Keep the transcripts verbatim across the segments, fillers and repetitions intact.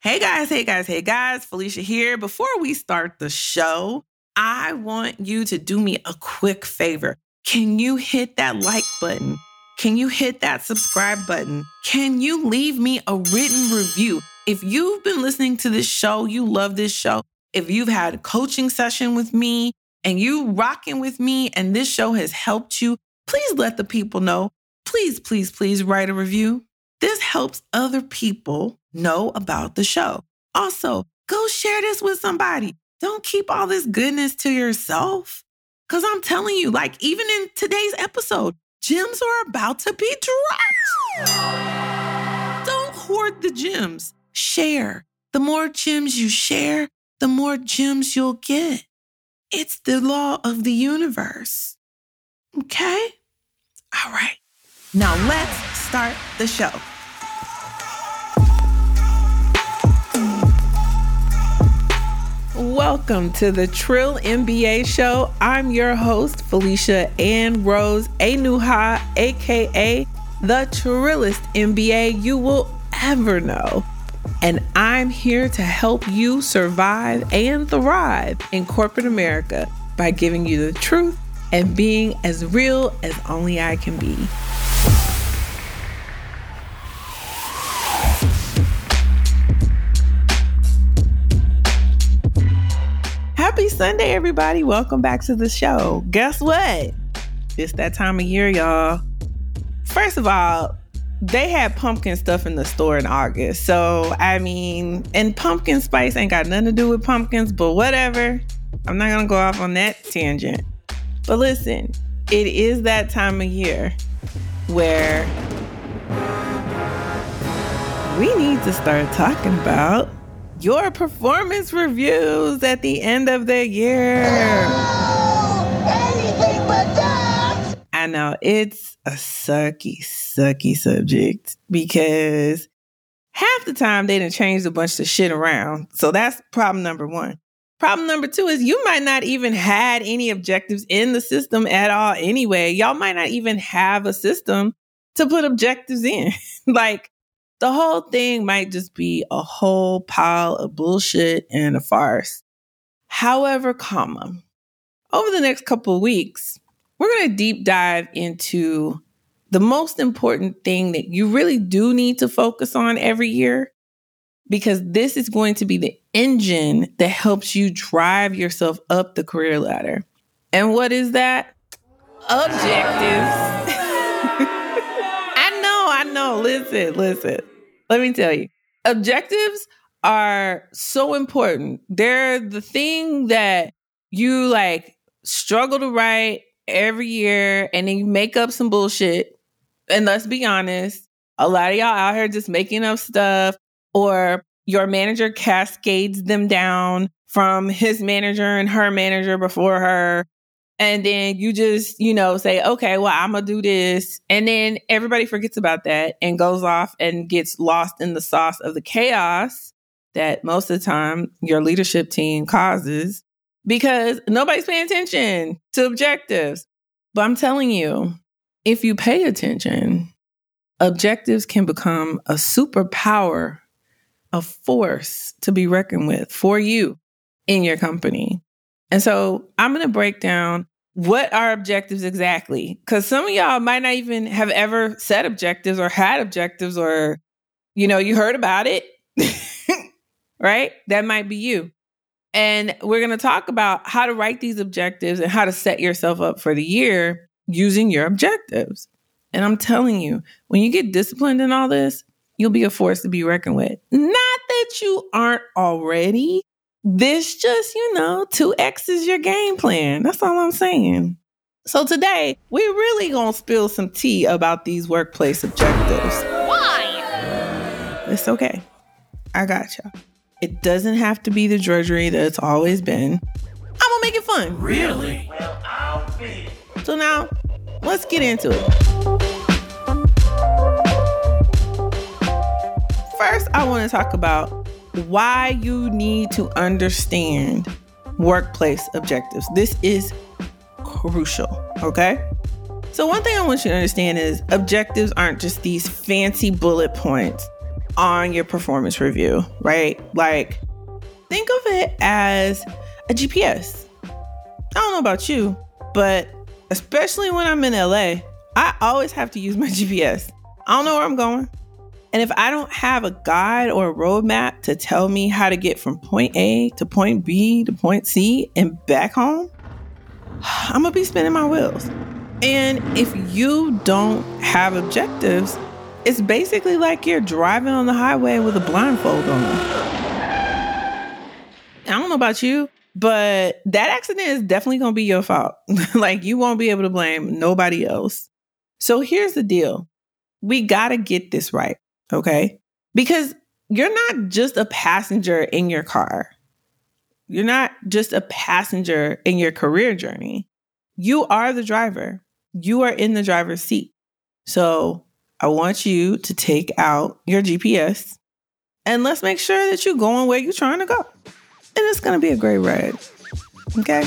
Hey guys, hey guys, hey guys, Felicia here. Before we start the show, I want you to do me a quick favor. Can you hit that like button? Can you hit that subscribe button? Can you leave me a written review? If you've been listening to this show, you love this show. If you've had a coaching session with me and you rocking with me and this show has helped you, please let the people know. Please, please, please write a review. This helps other people know about the show. Also, go share this with somebody. Don't keep all this goodness to yourself. Because I'm telling you, like even in today's episode, gems are about to be dropped. Don't hoard the gems. Share. The more gems you share, the more gems you'll get. It's the law of the universe. Okay? All right. Now let's start the show. Welcome to the Trill M B A Show. I'm your host, Felicia Ann Rose Anuha, aka the Trillest M B A you will ever know. And I'm here to help you survive and thrive in corporate America by giving you the truth and being as real as only I can be. Happy Sunday, everybody. Welcome back to the show. Guess what? It's that time of year, y'all. First of all, they had pumpkin stuff in the store in August. So, I mean, and pumpkin spice ain't got nothing to do with pumpkins, but whatever. I'm not going to go off on that tangent. But listen, it is that time of year where we need to start talking about your performance reviews at the end of the year. Oh, anything but that. I know it's a sucky, sucky subject because half the time they done changed a bunch of shit around. So that's problem number one. Problem number two is you might not even had any objectives in the system at all anyway. Y'all might not even have a system to put objectives in. Like, the whole thing might just be a whole pile of bullshit and a farce. However, comma, over the next couple of weeks, we're going to deep dive into the most important thing that you really do need to focus on every year, because this is going to be the engine that helps you drive yourself up the career ladder. And what is that? Objectives. I know, I know. Listen, listen. Let me tell you, objectives are so important. They're the thing that you like struggle to write every year and then you make up some bullshit. And let's be honest, a lot of y'all out here just making up stuff, or your manager cascades them down from his manager and her manager before her. And then you just, you know, say, okay, well, I'm going to do this. And then everybody forgets about that and goes off and gets lost in the sauce of the chaos that most of the time your leadership team causes because nobody's paying attention to objectives. But I'm telling you, if you pay attention, objectives can become a superpower, a force to be reckoned with for you in your company. And so I'm going to break down what are objectives exactly, because some of y'all might not even have ever set objectives or had objectives, or, you know, you heard about it, right? That might be you. And we're going to talk about how to write these objectives and how to set yourself up for the year using your objectives. And I'm telling you, when you get disciplined in all this, you'll be a force to be reckoned with. Not that you aren't already. This just, you know, two X's your game plan. That's all I'm saying. So today, we're really going to spill some tea about these workplace objectives. Why? It's okay. I got y'all. It doesn't have to be the drudgery that it's always been. I'm going to make it fun. Really? Well, I'll be. So now, let's get into it. First, I want to talk about why you need to understand workplace objectives. This is crucial, okay? So one thing I want you to understand is objectives aren't just these fancy bullet points. on your performance review, right? Like, think of it as a G P S. I don't know about you, but especially when I'm in L A, I always have to use my G P S. I don't know where I'm going. And if I don't have a guide or a roadmap to tell me how to get from point A to point B to point C and back home, I'm going to be spinning my wheels. And if you don't have objectives, it's basically like you're driving on the highway with a blindfold on. I don't know about you, but that accident is definitely going to be your fault. Like, you won't be able to blame nobody else. So here's the deal. We got to get this right. Okay? Because you're not just a passenger in your car. You're not just a passenger in your career journey. You are the driver. You are in the driver's seat. So I want you to take out your G P S and let's make sure that you're going where you're trying to go. And it's going to be a great ride. Okay?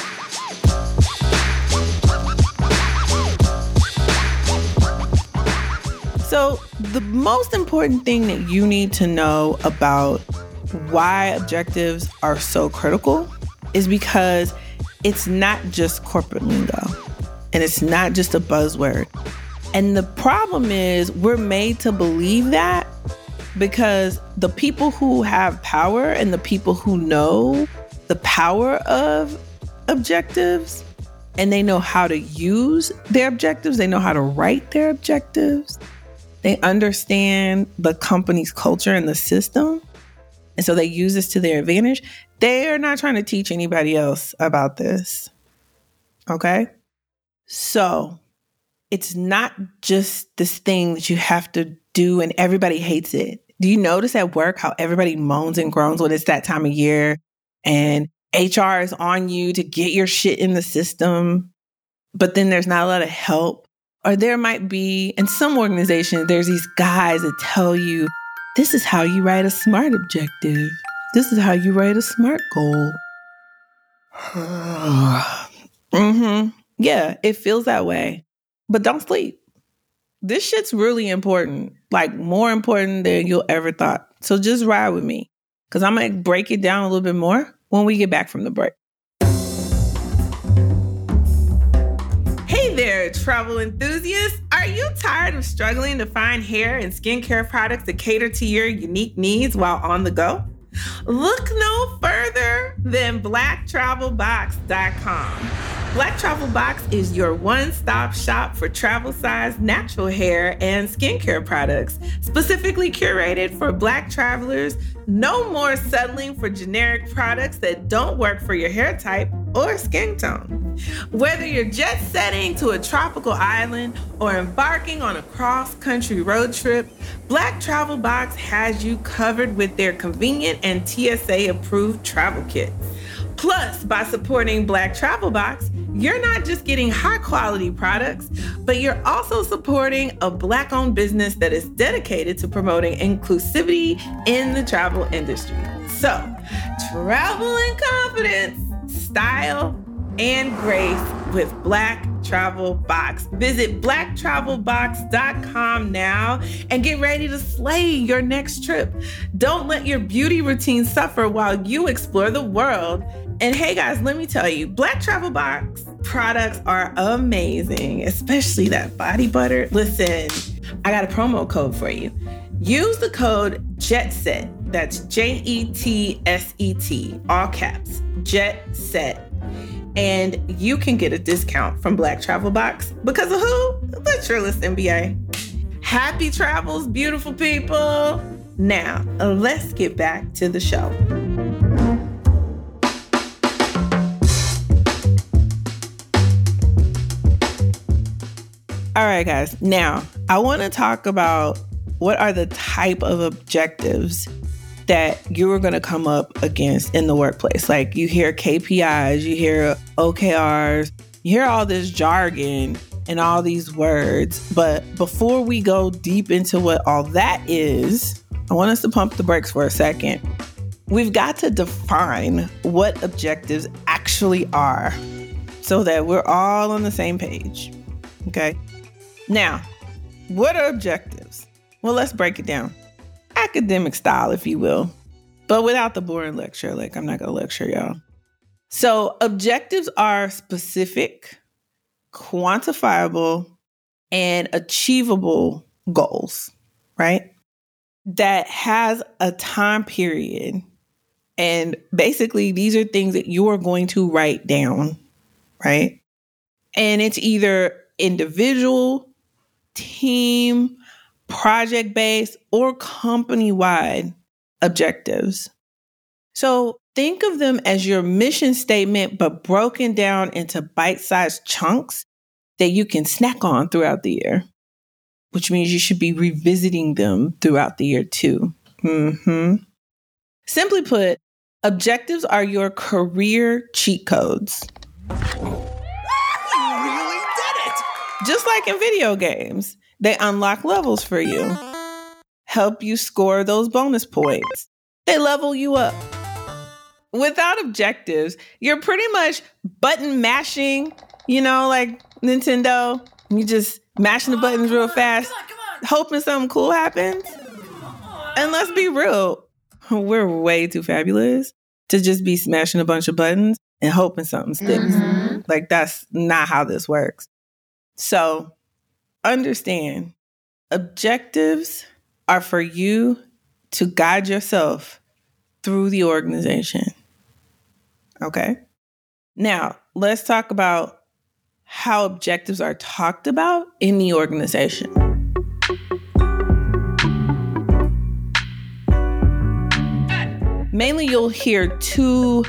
So the most important thing that you need to know about why objectives are so critical is because it's not just corporate lingo and it's not just a buzzword. And the problem is we're made to believe that because the people who have power and the people who know the power of objectives and they know how to use their objectives, they know how to write their objectives. They understand the company's culture and the system. And so they use this to their advantage. They are not trying to teach anybody else about this. Okay? So it's not just this thing that you have to do and everybody hates it. Do you notice at work how everybody moans and groans when it's that time of year and H R is on you to get your shit in the system, but then there's not a lot of help? Or there might be, in some organizations, there's these guys that tell you, this is how you write a SMART objective. This is how you write a SMART goal. mm-hmm. Yeah, it feels that way. But don't sleep. This shit's really important. Like, more important than you'll ever thought. So just ride with me. Because I'm going to break it down a little bit more when we get back from the break. Hey there, travel enthusiasts. Are you tired of struggling to find hair and skincare products that cater to your unique needs while on the go? Look no further than black travel box dot com. Black Travel Box is your one-stop shop for travel-sized natural hair and skincare products, specifically curated for Black travelers. No more settling for generic products that don't work for your hair type or skin tone. Whether you're jet setting to a tropical island or embarking on a cross-country road trip, Black Travel Box has you covered with their convenient and T S A-approved travel kit. Plus, by supporting Black Travel Box, you're not just getting high-quality products, but you're also supporting a Black-owned business that is dedicated to promoting inclusivity in the travel industry. So, travel in confidence, style, and grace with Black Travel Box. Visit black travel box dot com now and get ready to slay your next trip. Don't let your beauty routine suffer while you explore the world. And hey guys, let me tell you, Black Travel Box products are amazing, especially that body butter. Listen, I got a promo code for you. Use the code JETSET. That's J E T S E T, all caps, JETSET. And you can get a discount from Black Travel Box because of who? The Trillis M B A. Happy travels, beautiful people. Now, let's get back to the show. All right, guys. Now, I want to talk about what are the type of objectives that you are going to come up against in the workplace. Like, you hear K P Is, you hear O K Rs, you hear all this jargon and all these words. But before we go deep into what all that is, I want us to pump the brakes for a second. We've got to define what objectives actually are so that we're all on the same page. Okay? Now, what are objectives? Well, let's break it down. academic style, if you will, but without the boring lecture. Like, I'm not going to lecture y'all. So objectives are specific, quantifiable, and achievable goals, right? That has a time period. And basically, these are things that you are going to write down, right? And it's either individual, team, project-based, or company-wide objectives. So think of them as your mission statement, but broken down into bite-sized chunks that you can snack on throughout the year, which means you should be revisiting them throughout the year too. Mm-hmm. Simply put, objectives are your career cheat codes. You really did it! Just like in video games, they unlock levels for you, help you score those bonus points. They level you up. Without objectives, you're pretty much button mashing, you know, like Nintendo. You just mashing the buttons real fast, come on, come on. Hoping something cool happens. And let's be real, we're way too fabulous to just be smashing a bunch of buttons and hoping something sticks. Mm-hmm. Like, that's not how this works. So understand, objectives are for you to guide yourself through the organization. Okay? Now, let's talk about how objectives are talked about in the organization. Mainly, you'll hear two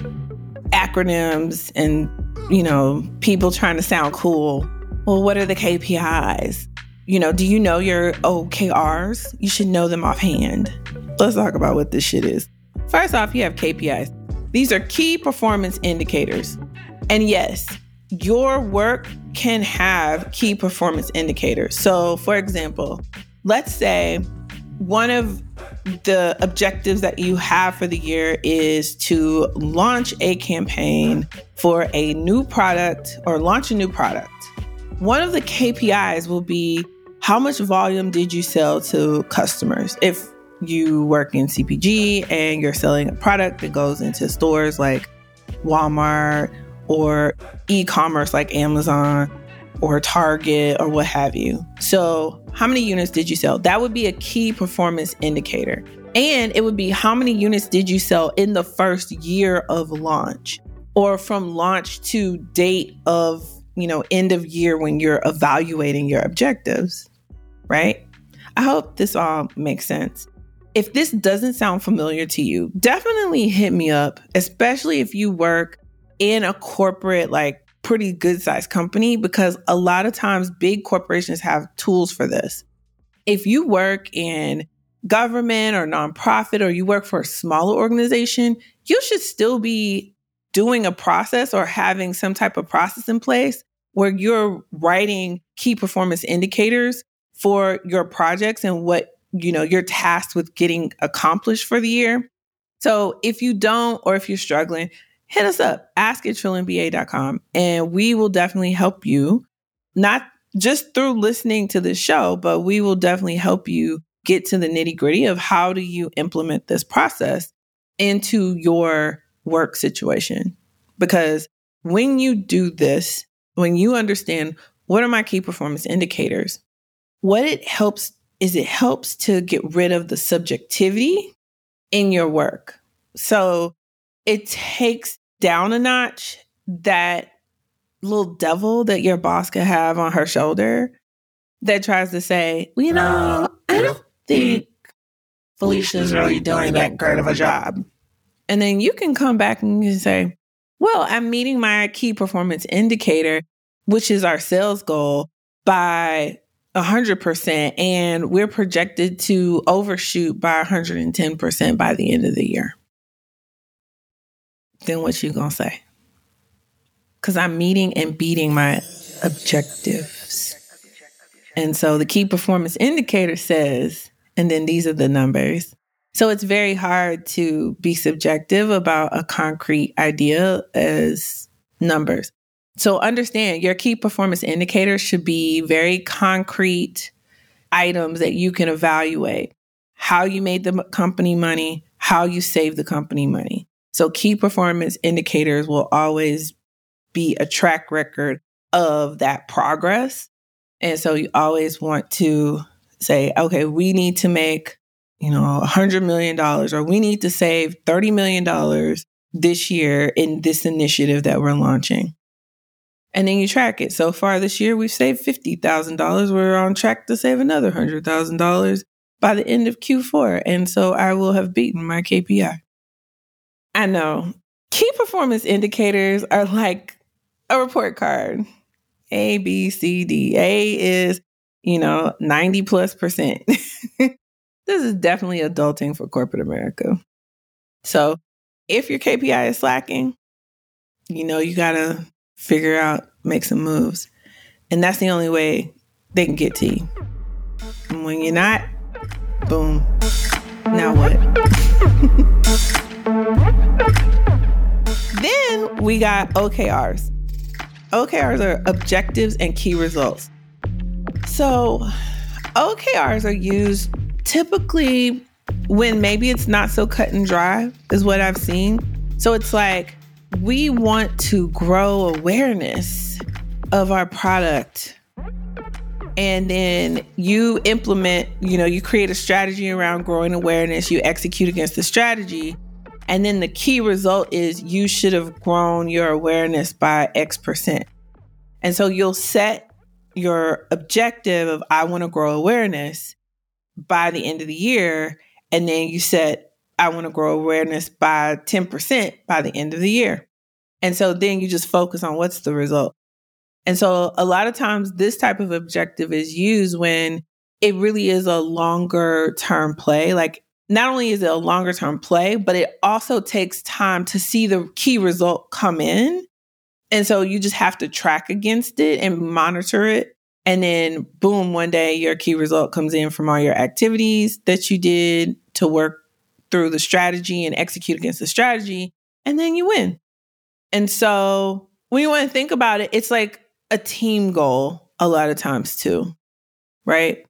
acronyms and, you know, people trying to sound cool. Well, what are the K P Is? You know, do you know your O K Rs? You should know them offhand. Let's talk about what this shit is. First off, you have K P Is. These are key performance indicators. And yes, your work can have key performance indicators. So, for example, let's say one of the objectives that you have for the year is to launch a campaign for a new product or launch a new product. One of the K P Is will be how much volume did you sell to customers? If you work in C P G and you're selling a product that goes into stores like Walmart or e-commerce like Amazon or Target or what have you. So how many units did you sell? That would be a key performance indicator. And it would be how many units did you sell in the first year of launch or from launch to date of, you know, end of year when you're evaluating your objectives, right? I hope this all makes sense. If this doesn't sound familiar to you, definitely hit me up, especially if you work in a corporate, like pretty good sized company, because a lot of times big corporations have tools for this. If you work in government or nonprofit, or you work for a smaller organization, you should still be doing a process or having some type of process in place where you're writing key performance indicators for your projects and what, you know, you're tasked with getting accomplished for the year. So if you don't, or if you're struggling, hit us up, ask at trill M B A dot com, and we will definitely help you, not just through listening to the show, but we will definitely help you get to the nitty gritty of how do you implement this process into your work situation. Because when you do this, when you understand what are my key performance indicators, what it helps is it helps to get rid of the subjectivity in your work. So it takes down a notch that little devil that your boss could have on her shoulder that tries to say, well, you know, I don't think Felicia's really doing that great of a job. And then you can come back and you can say, well, I'm meeting my key performance indicator, which is our sales goal, by one hundred percent. And we're projected to overshoot by one hundred ten percent by the end of the year. Then what you gonna say? Because I'm meeting and beating my objectives. And so the key performance indicator says, and then these are the numbers. So it's very hard to be subjective about a concrete idea as numbers. So understand your key performance indicators should be very concrete items that you can evaluate. how you made the company money, how you saved the company money. So key performance indicators will always be a track record of that progress. And so you always want to say, okay, we need to make, you know, one hundred million dollars, or we need to save thirty million dollars this year in this initiative that we're launching. And then you track it. So far this year, we've saved fifty thousand dollars. We're on track to save another one hundred thousand dollars by the end of Q four. And so I will have beaten my K P I. I know. Key performance indicators are like a report card. A, B, C, D. A is, you know, ninety plus percent. This is definitely adulting for corporate America. So if your K P I is slacking, you know, you got to figure out, make some moves. And that's the only way they can get to you. And when you're not, boom. Now what? Then we got O K Rs. O K Rs are objectives and key results. So O K Rs are used typically when maybe it's not so cut and dry, is what I've seen. So it's like, we want to grow awareness of our product. And then you implement, you know, you create a strategy around growing awareness, you execute against the strategy. And then the key result is you should have grown your awareness by X percent. And so you'll set your objective of, I want to grow awareness by the end of the year. And then you set, I want to grow awareness by ten percent by the end of the year. And so then you just focus on what's the result. And so a lot of times this type of objective is used when it really is a longer term play. Like, not only is it a longer term play, but it also takes time to see the key result come in. And so you just have to track against it and monitor it. And then boom, one day your key result comes in from all your activities that you did to work through the strategy and execute against the strategy. And then you win. And so when you want to think about it, it's like a team goal a lot of times too, right?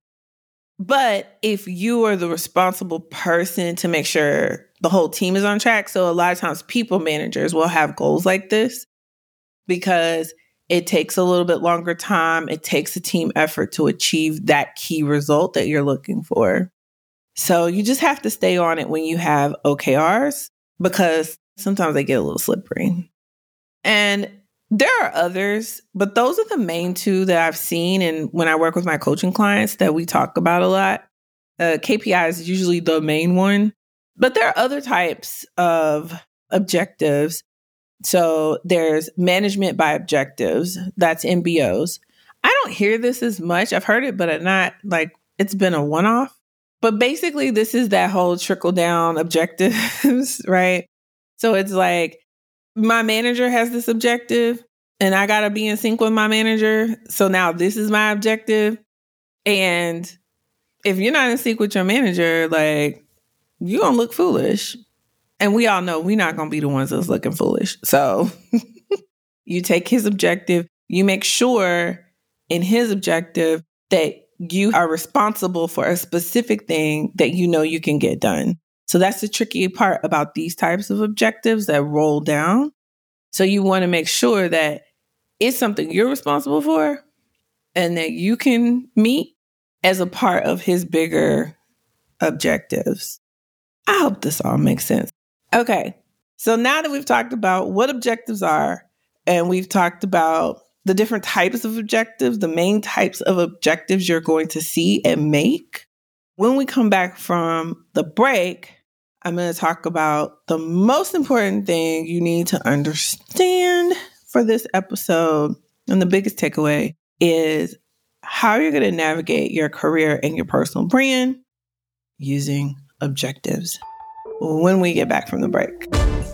But if you are the responsible person to make sure the whole team is on track, so a lot of times people managers will have goals like this because it takes a little bit longer time. It takes a team effort to achieve that key result that you're looking for. So you just have to stay on it when you have O K Rs because sometimes they get a little slippery. And there are others, but those are the main two that I've seen. And when I work with my coaching clients that we talk about a lot, uh, K P I is usually the main one. But there are other types of objectives. So there's management by objectives. That's M B Os. I don't hear this as much. I've heard it, but not like it's been a one-off. But basically, this is that whole trickle down objectives, right? So it's like, my manager has this objective and I got to be in sync with my manager. So now this is my objective. And if you're not in sync with your manager, like, you're going to look foolish. And we all know we're not going to be the ones that's looking foolish. So you take his objective, you make sure in his objective that you are responsible for a specific thing that you know you can get done. So that's the tricky part about these types of objectives that roll down. So you want to make sure that it's something you're responsible for and that you can meet as a part of his bigger objectives. I hope this all makes sense. Okay. So now that we've talked about what objectives are, and we've talked about the different types of objectives, the main types of objectives you're going to see and make, when we come back from the break, I'm going to talk about the most important thing you need to understand for this episode. And the biggest takeaway is how you're going to navigate your career and your personal brand using objectives when we get back from the break.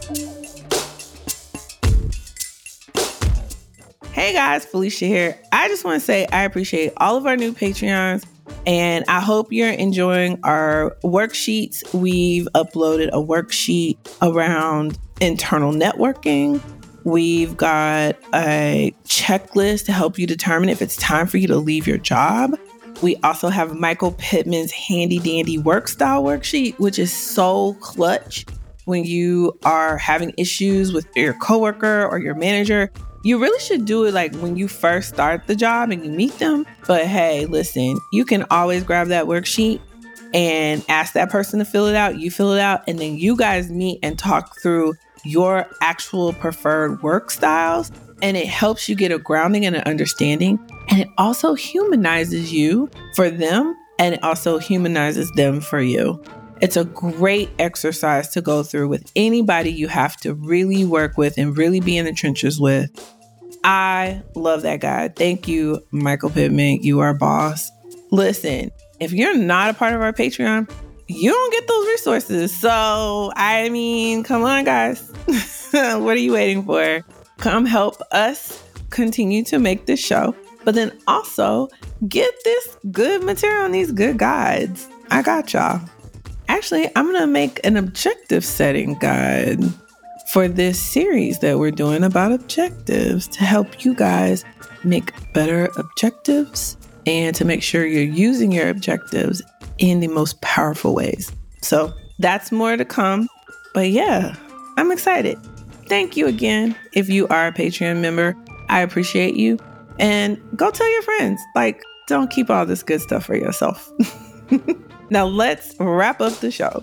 Hey guys, Felicia here. I just want to say I appreciate all of our new Patreons. And I hope you're enjoying our worksheets. We've uploaded a worksheet around internal networking. We've got a checklist to help you determine if it's time for you to leave your job. We also have Michael Pittman's handy dandy work style worksheet, which is so clutch when you are having issues with your coworker or your manager. You really should do it like when you first start the job and you meet them. But hey, listen, you can always grab that worksheet and ask that person to fill it out. You fill it out, and then you guys meet and talk through your actual preferred work styles. And it helps you get a grounding and an understanding. And it also humanizes you for them, and it also humanizes them for you. It's a great exercise to go through with anybody you have to really work with and really be in the trenches with. I love that guy. Thank you, Michael Pittman. You are boss. Listen, if you're not a part of our Patreon, you don't get those resources. So, I mean, come on, guys. What are you waiting for? Come help us continue to make this show, but then also get this good material and these good guides. I got y'all. Actually, I'm going to make an objective setting guide for this series that we're doing about objectives to help you guys make better objectives and to make sure you're using your objectives in the most powerful ways. So that's more to come. But yeah, I'm excited. Thank you again. If you are a Patreon member, I appreciate you. And go tell your friends. Like, don't keep all this good stuff for yourself. Now let's wrap up the show.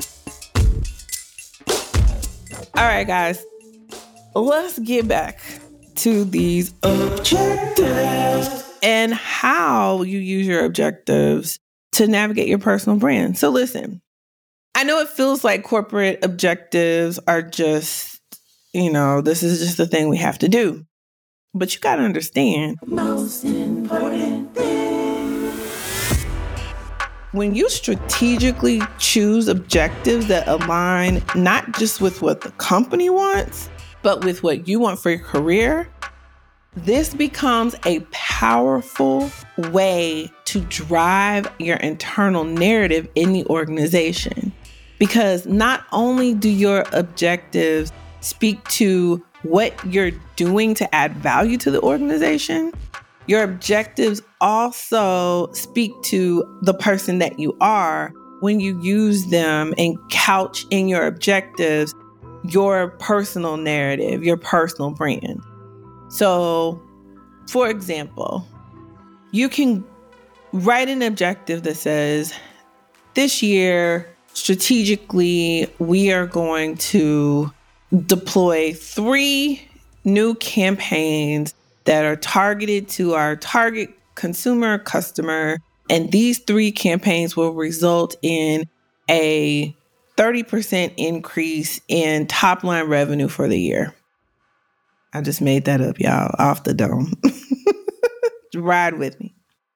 All right, guys. Let's get back to these objectives and how you use your objectives to navigate your personal brand. So listen, I know it feels like corporate objectives are just, you know, this is just the thing we have to do. But you got to understand, most important thing. When you strategically choose objectives that align not just with what the company wants, but with what you want for your career, this becomes a powerful way to drive your internal narrative in the organization. Because not only do your objectives speak to what you're doing to add value to the organization, your objectives also speak to the person that you are when you use them and couch in your objectives your personal narrative, your personal brand. So, for example, you can write an objective that says, this year, strategically, we are going to deploy three new campaigns that are targeted to our target consumer customer. And these three campaigns will result in a thirty percent increase in top line revenue for the year. I just made that up, y'all, off the dome. Ride with me.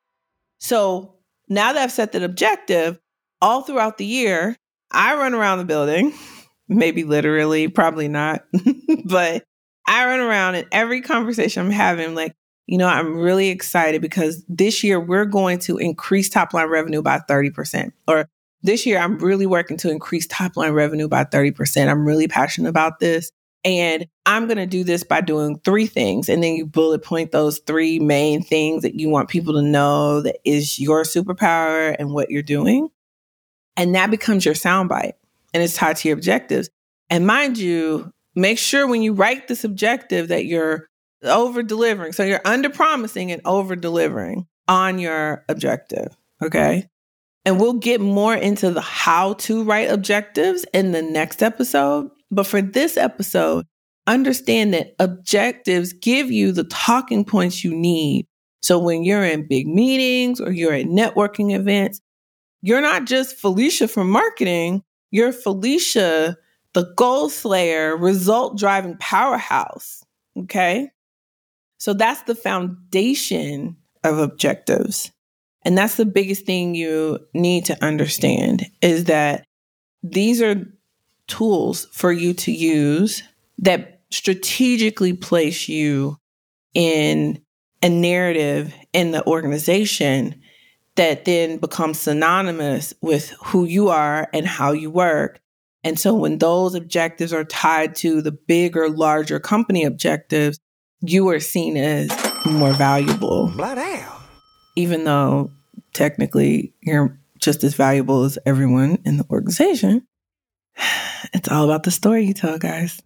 So now that I've set that objective, all throughout the year, I run around the building. Maybe literally, probably not. But I run around and every conversation I'm having, I'm like, you know, I'm really excited because this year we're going to increase top line revenue by thirty percent. Or this year I'm really working to increase top line revenue by thirty percent. I'm really passionate about this. And I'm going to do this by doing three things. And then you bullet point those three main things that you want people to know that is your superpower and what you're doing. And that becomes your soundbite. And it's tied to your objectives. And mind you, make sure when you write this objective that you're over delivering. So you're under promising and over delivering on your objective. Okay. And we'll get more into the how to write objectives in the next episode. But for this episode, understand that objectives give you the talking points you need. So when you're in big meetings or you're at networking events, you're not just Felicia from marketing. You're Felicia, the goal slayer, result driving powerhouse. Okay. So that's the foundation of objectives. And that's the biggest thing you need to understand is that these are tools for you to use that strategically place you in a narrative in the organization that then becomes synonymous with who you are and how you work. And so when those objectives are tied to the bigger, larger company objectives, you are seen as more valuable. Bloody hell. Even though technically you're just as valuable as everyone in the organization. It's all about the story you tell, guys.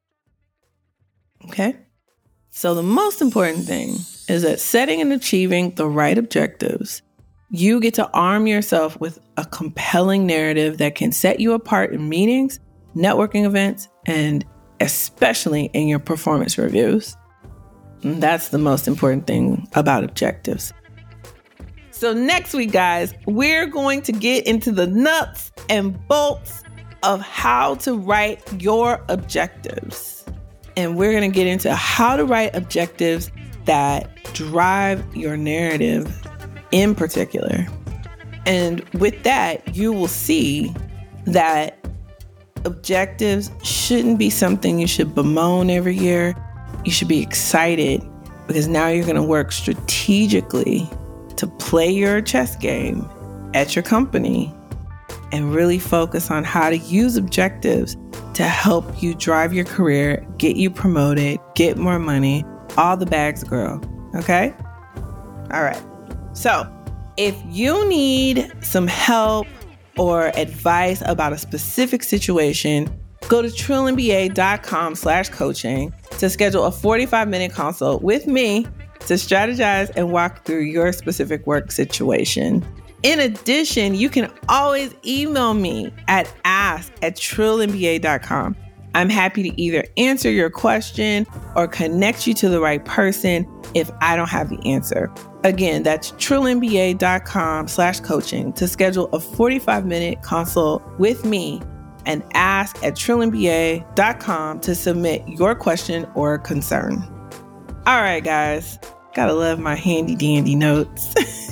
Okay? So the most important thing is that setting and achieving the right objectives, you get to arm yourself with a compelling narrative that can set you apart in meetings, networking events, and especially in your performance reviews. And that's the most important thing about objectives. So next week, guys, we're going to get into the nuts and bolts of how to write your objectives. And we're going to get into how to write objectives that drive your narrative in particular. And with that, you will see that objectives shouldn't be something you should bemoan every year. You should be excited because now you're going to work strategically to play your chess game at your company and really focus on how to use objectives to help you drive your career, get you promoted, get more money, all the bags, girl. Okay? All right. So if you need some help or advice about a specific situation, go to trillion.ba.com slash coaching to schedule a forty-five minute consult with me to strategize and walk through your specific work situation. In addition, you can always email me at ask at trillion b a dot com. I'm happy to either answer your question or connect you to the right person if I don't have the answer. Again, that's trillion.ba.com slash coaching to schedule a forty-five minute consult with me and ask at trillion b a dot com to submit your question or concern. All right, guys. Gotta love my handy dandy notes.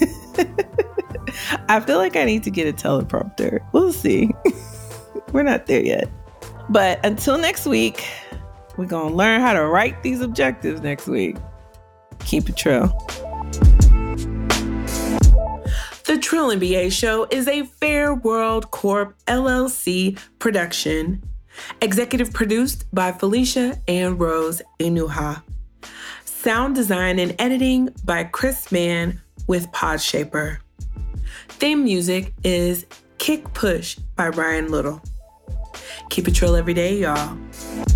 I feel like I need to get a teleprompter. We'll see. We're not there yet. But until next week, we're going to learn how to write these objectives next week. Keep it trill. The Trillion B A Show is a Fair World Corp L L C production. Executive produced by Felicia and Rose Inuha. Sound design and editing by Chris Mann with Podshaper. Theme music is Kick Push by Ryan Little. Keep it trill every day, y'all.